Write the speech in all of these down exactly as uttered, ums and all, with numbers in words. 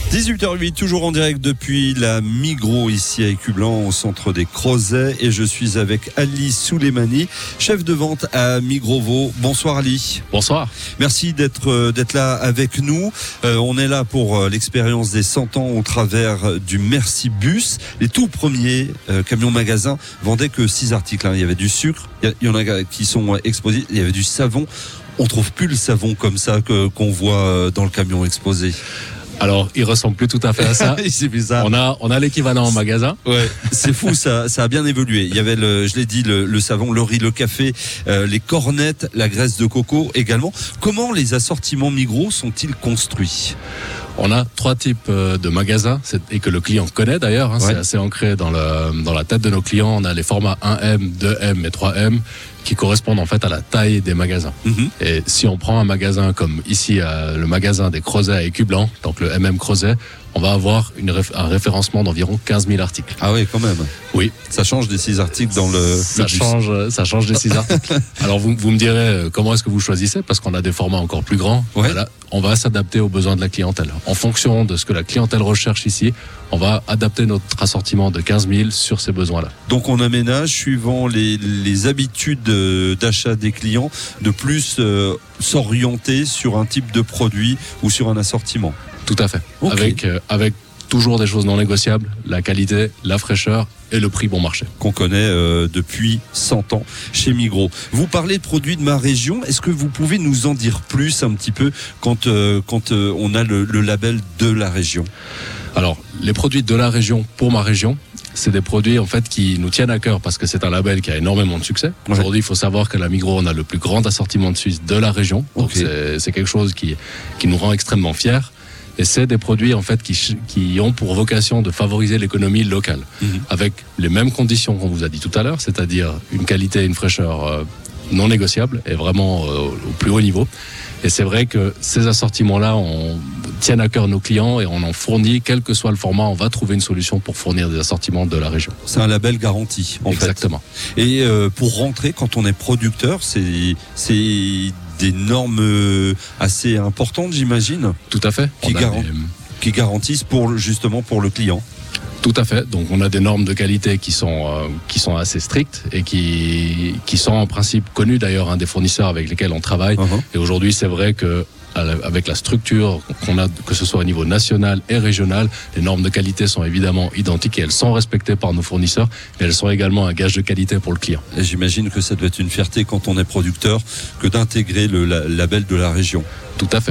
dix-huit heures huit, toujours en direct depuis la Migros ici à Écublanc au centre des Crozets, et je suis avec Ali Souleymani, chef de vente à Migros Vaud. Bonsoir Ali. Bonsoir. Merci d'être d'être là avec nous. Euh, on est là pour l'expérience des cent ans au travers du Merci Bus. Les tout premiers euh, camions magasins vendaient que six articles. Hein. Il y avait du sucre, il y en a qui sont exposés, il y avait du savon. On trouve plus le savon comme ça que, qu'on voit dans le camion exposé. Alors, il ressemble plus tout à fait à ça. C'est bizarre. On a, on a l'équivalent en magasin. Ouais, c'est fou, ça, ça a bien évolué. Il y avait, le, je l'ai dit, le, le savon, le riz, le café, euh, les cornettes, la graisse de coco également. Comment les assortiments Migros sont-ils construits ? On a trois types de magasins et que le client connaît d'ailleurs. Hein, ouais. C'est assez ancré dans, le, dans la tête de nos clients. On a les formats un M, deux M et trois M qui correspondent en fait à la taille des magasins. Mm-hmm. Et si on prend un magasin comme ici, euh, le magasin des Crozets à Écublanc, donc le M M Crozet, on va avoir une réf- un référencement d'environ quinze mille articles. Ah oui, quand même. Oui. Ça change des six articles dans le... Ça, le change, ça change des six articles. Alors vous, vous me direz, comment est-ce que vous choisissez ? Parce qu'on a des formats encore plus grands. Ouais. Voilà, on va s'adapter aux besoins de la clientèle. En fonction de ce que la clientèle recherche ici, on va adapter notre assortiment de quinze mille sur ces besoins-là. Donc on aménage suivant les, les habitudes d'achat des clients, de plus euh, s'orienter sur un type de produit ou sur un assortiment. Tout à fait. Okay. Avec, euh, avec toujours des choses non négociables, la qualité, la fraîcheur et le prix bon marché. Qu'on connaît euh, depuis cent ans chez Migros. Vous parlez de produits de ma région. Est-ce que vous pouvez nous en dire plus un petit peu quand, euh, quand euh, on a le, le label de la région ? Alors, les produits de la région pour ma région, c'est des produits en fait qui nous tiennent à cœur parce que c'est un label qui a énormément de succès. Ouais. Aujourd'hui, il faut savoir qu'à la Migros, on a le plus grand assortiment de Suisse de la région. Donc okay. c'est, c'est quelque chose qui, qui nous rend extrêmement fiers. Et c'est des produits en fait qui, qui ont pour vocation de favoriser l'économie locale, mmh. avec les mêmes conditions qu'on vous a dit tout à l'heure, c'est-à-dire une qualité et une fraîcheur euh, non négociables et vraiment euh, au plus haut niveau. Et c'est vrai que ces assortiments-là on, tiennent à cœur nos clients et on en fournit, quel que soit le format, on va trouver une solution pour fournir des assortiments de la région. C'est un label garanti, en Exactement. fait. Et euh, pour rentrer, quand on est producteur, c'est... c'est... des normes assez importantes, j'imagine. Tout à fait. Qui, garan- des... qui garantissent pour, justement pour le client. Tout à fait. Donc on a des normes de qualité qui sont euh, qui sont assez strictes et qui qui sont en principe connues d'ailleurs hein, des fournisseurs avec lesquels on travaille. Uh-huh. Et aujourd'hui, c'est vrai que avec la structure qu'on a, que ce soit au niveau national et régional, les normes de qualité sont évidemment identiques et elles sont respectées par nos fournisseurs, mais elles sont également un gage de qualité pour le client. Et j'imagine que ça doit être une fierté quand on est producteur que d'intégrer le la, label de la région. Tout à fait.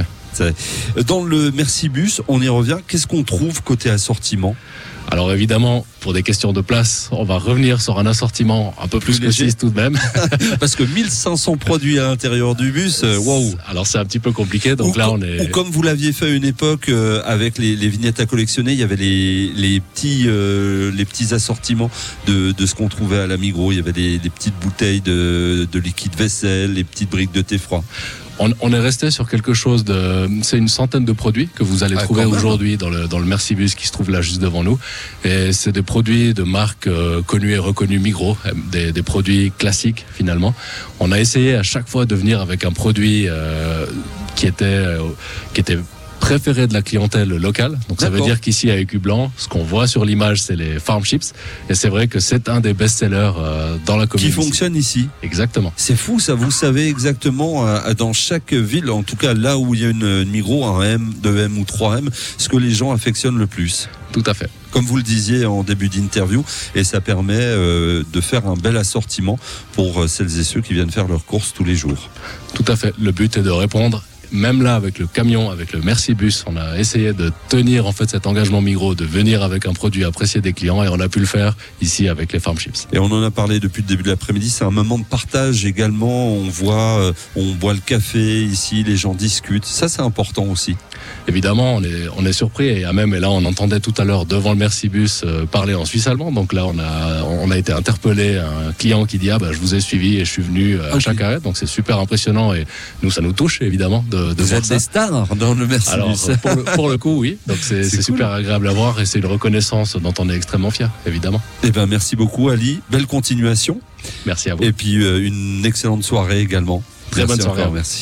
Dans le Merci Bus, on y revient. Qu'est-ce qu'on trouve côté assortiment ? Alors évidemment, pour des questions de place, on va revenir sur un assortiment un peu plus, plus que six tout de même. Parce que mille cinq cents produits à l'intérieur du bus, euh, waouh. Alors c'est un petit peu compliqué, donc ou, là on est... Ou comme vous l'aviez fait à une époque euh, avec les, les vignettes à collectionner, il y avait les, les, petits, euh, les petits assortiments de, de ce qu'on trouvait à la Migros. Il y avait des, des petites bouteilles de, de liquide vaisselle, les petites briques de thé froid. On, on est resté sur quelque chose de... C'est une centaine de produits que vous allez ah, trouver aujourd'hui dans le, dans le Merci Bus qui se trouve là juste devant nous. Et c'est des produits de marques euh, connues et reconnues Migros, des, des produits classiques finalement. On a essayé à chaque fois de venir avec un produit euh, qui était... Euh, qui était préféré de la clientèle locale. Donc ça D'accord. veut dire qu'ici à Écublanc, ce qu'on voit sur l'image, c'est les farm chips. Et c'est vrai que c'est un des best-sellers euh, dans la commune. Qui fonctionne ici. ici. Exactement. C'est fou ça, vous savez exactement euh, dans chaque ville, en tout cas là où il y a une, une Migros, un M, deux M ou trois M, ce que les gens affectionnent le plus. Tout à fait. Comme vous le disiez en début d'interview, et ça permet euh, de faire un bel assortiment pour euh, celles et ceux qui viennent faire leurs courses tous les jours. Tout à fait. Le but est de répondre. Même là, avec le camion, avec le Merci Bus, on a essayé de tenir en fait cet engagement Migros, de venir avec un produit apprécié des clients, et on a pu le faire ici avec les farm chips. Et on en a parlé depuis le début de l'après-midi. C'est un moment de partage également. On voit, euh, on boit le café ici, les gens discutent. Ça, c'est important aussi. Évidemment, on est on est surpris et à même et là on entendait tout à l'heure devant le Merci Bus euh, parler en suisse allemand. Donc là, on a on a été interpellé, un client qui dit ah bah je vous ai suivi et je suis venu à okay. chaque arrêt. Donc c'est super impressionnant et nous ça nous touche évidemment de De, de Vous êtes ça. Des stars dans le Merci Alors, Bus. Pour le, pour le coup, oui. Donc c'est, c'est, c'est cool. Super agréable à voir et c'est une reconnaissance dont on est extrêmement fier, évidemment. Eh ben, merci beaucoup, Ali. Belle continuation. Merci à vous. Et puis euh, une excellente soirée également. Très merci bonne soirée. Encore, merci.